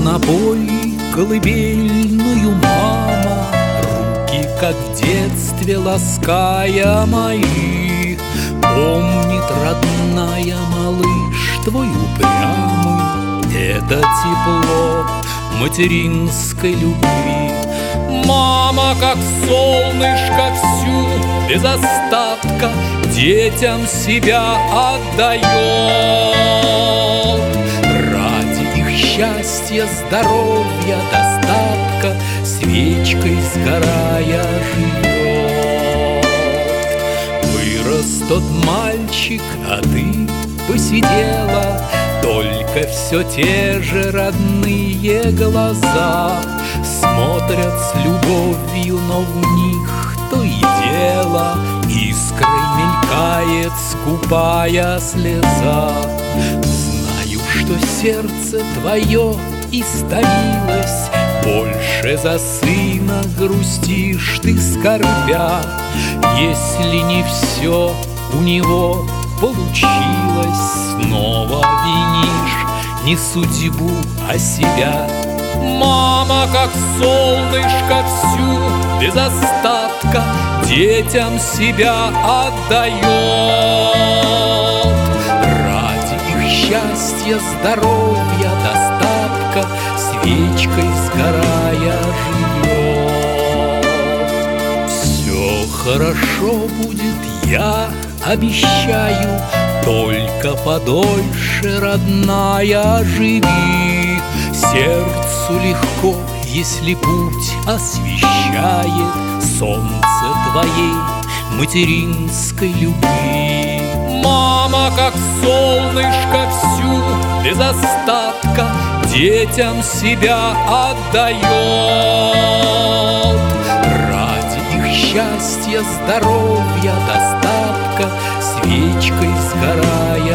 напой колыбельную, мама, руки, как в детстве, лаская мои. Помнит, родная, малыш твой упрямый, это тепло материнской любви. Мама, как солнышко, всю без остатка детям себя отдает. Ради их счастья, здоровья, достатка свечкой сгорая живет. Вырос тот мальчик, а ты посидела, только все те же родные глаза смотрят с любовью, но в них то и дело искрой мелькает скупая слеза. Знаю, что сердце твое истомилось, больше за сына грустишь ты, скорбя. Если не все у него получилось, снова винишь не судьбу, а себя. Мама, как солнышко, всю без остатка детям себя отдает. Ради их счастья, здоровья, достатка свечкой сгорая живет. Все хорошо будет, я обещаю, только подольше, родная, живи. Сердцу легко, если путь освещает солнце твоей материнской любви. Мама, как солнышко, всю без остатка детям себя отдает. Ради их счастья, здоровья, достатка свечкой сгорая